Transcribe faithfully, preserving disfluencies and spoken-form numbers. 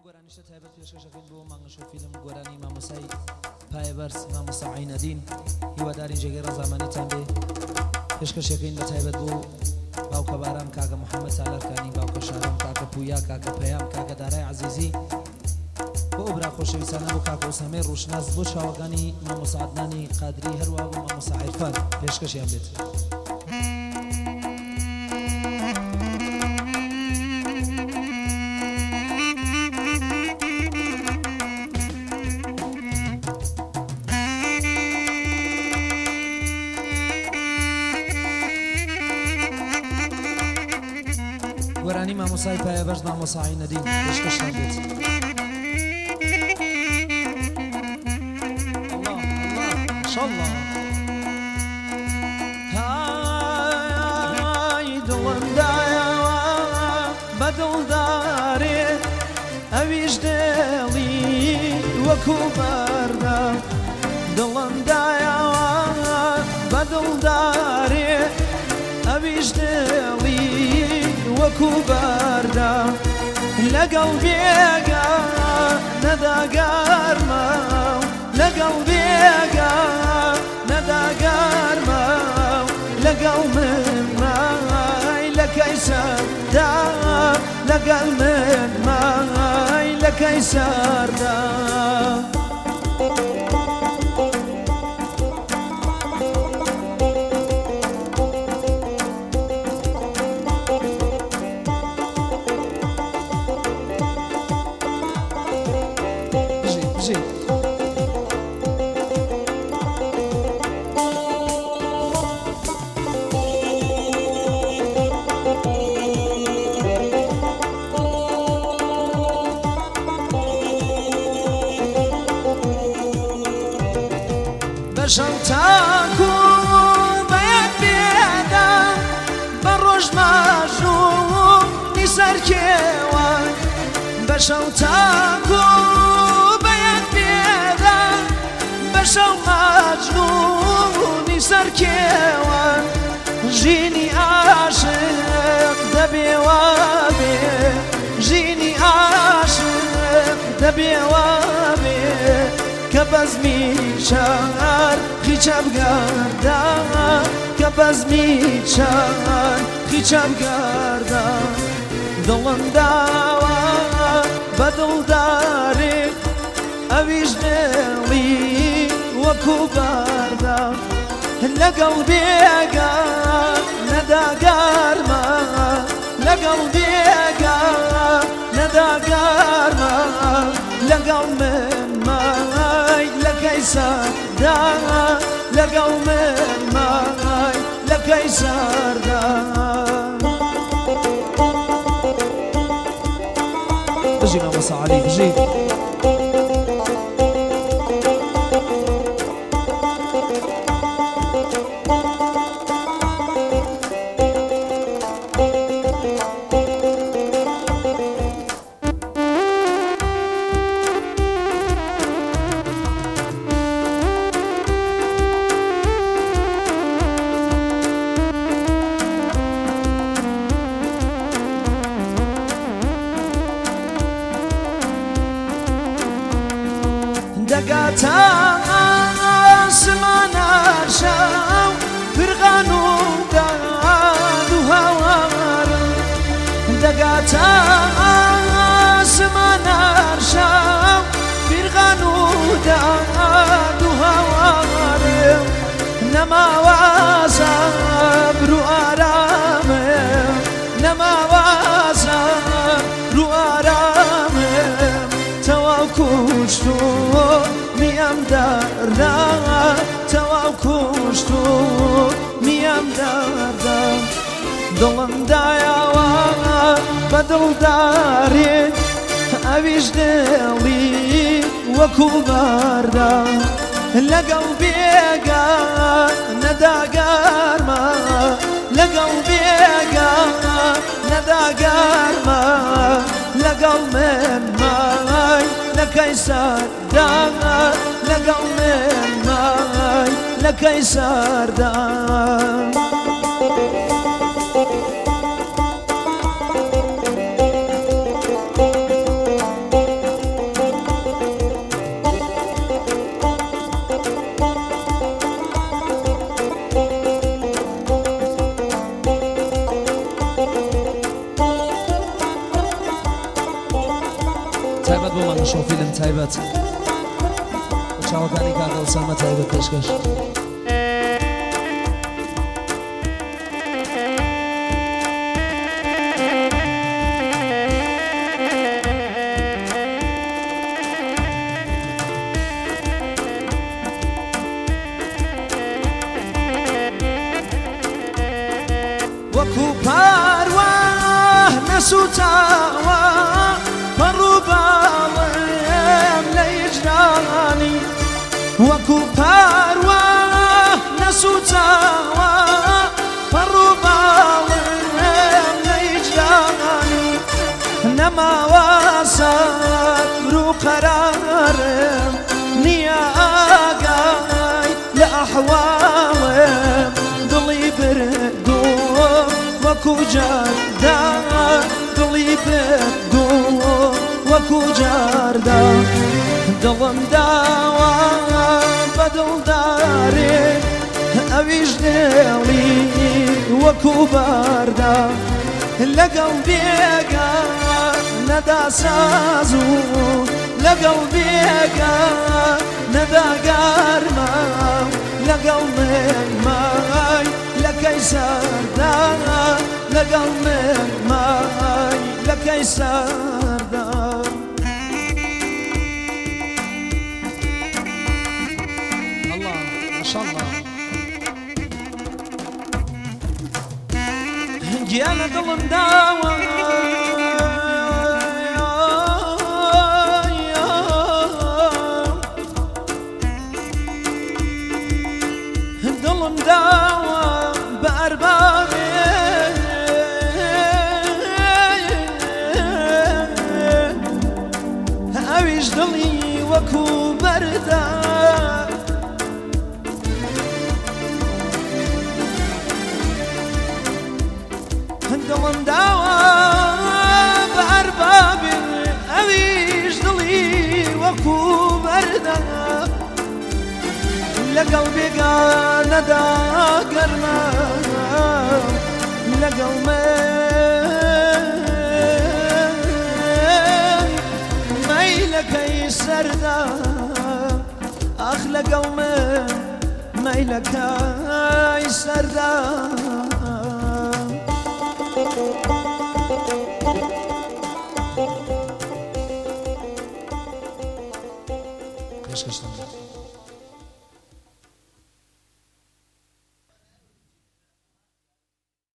گۆرانیشە تایبەت پێشکەشەکەین بۆ مانگەشە فیلم گۆرانی مامۆسای پایەبەرز مامۆسا عینەدین هیواداری جێگەی ڕەزامەندیتان بێ. پێشکەشەکەین بە تایبەت بۆ باوکە باران کاکە محەممەد سالارکانی، باوکە شارم، کاکە پویا، کاکە پەیام، کاکە دارای عەزیزی، بۆ ئەو خۆشەویستانە بۆ کاکە ئوسامەی ڕوشناس، بۆ چاوەکانی مامۆسا عەدنانی قادری، هەروە بۆ مامۆسا عیرفان پێشکەشیان بێت. گۆرانی مامۆسای پایەبەرز مامۆسا عینەدین پێشکەشیان بێت. الله های دڵم دایەوە بە دڵدارێ ئەویش دڵی وەکو بەردە، دڵم دایەوە بە دڵدارێ ئەویش دڵی وەکو بەردە، لەگەڵ بێگا نەداگەرمە، لەگەڵ بێگا نەداگەرمە، لەگەڵ من مای لە کەیسەردا، لەگەڵ من مای لە کەیسەردا. بەشەو تاکو بەیەک بێدەم، بە ڕۆژ مەژنوونی سەرکێوان، بەشەو تاکو بەیەک بێدەم، بەشەو مەژنوونی سەرکێوان، ژینی عاشق دەبێوە بێ، ژینی عاشق دەبێوە بێ، کە بەزمی چار خیچە بگەردە، کە بەزمی چار خیچە بگەردە، دڵم داوە بە دڵدارێ ئەویش دڵی وەکو بەردە، لەگەڵ بێگا نەداگەرمە، لەگەڵ بێگا نەداگەرمە، لەگەڵ من مای لە کەیسەردا، لەگەڵ من مای لە کەیسەردا. بژی مامۆسا عەلی بژی. دەگاتە ئاسمانە شەو فرغان و داد و هەوارم، دەگاتە ئاسمانە شەو فرغان و داد و هەوارم، نەماوازە بڕو ئارامێ، نەماوازە ڕوو ئارامێ، تەواو کوشت و میم دەردا، تەواو کوشت و میم دەردا، دڵم دایەوە بە دڵدارێ ئەویش دڵی وەکو بەردە، لەگەڵ بێگا نەداگەرمە، لەگەڵ بێگا نەداگەرمە، لەگەڵ من مای لە کەیسەردا، لەگەڵ من مای لە کەیسەردا. تایبەت بۆ مانگە شۆ فیلم تایبەت بە چاوەکانی کاکە ئوسامە تایبەت پێشکەش وەکو پاروە نەسووتاوە پەڕوو باڵێم لە هیجرانی وەکو پاروە نەسووتاوە پەڕوو باڵێم لە هیجرانی نەماوە سەبر و قەرارم نییە ئاگای لە ئەحواڵم دڵی بردووە وەکو جاردا دڵی بردووە وەکو جاردا دڵم داوە بە دڵدارێ ئەویش دێڵی وەکو باردا لەگەڵ بێگا نەدا ساز و لەگەڵ بێگا نەدا گارمە لەگەڵ من مای لەکەی سەردا لەگەڵ من مای لەکەی سەردا الله ماشاءالله گیانە دڵم داوە دڵم داوە بە ئەربابێ ئەویش دڵی وەکو بەردا دڵم داوە بە ئەربابێ ئەویش دڵی وەکو بەردا لەگەڵ بێگانەدا گەرمە لەگەڵ من مەیلەکەی سەردا ئاخ لەگەڵ من مەیلەکەی سەردا پێشکەشتم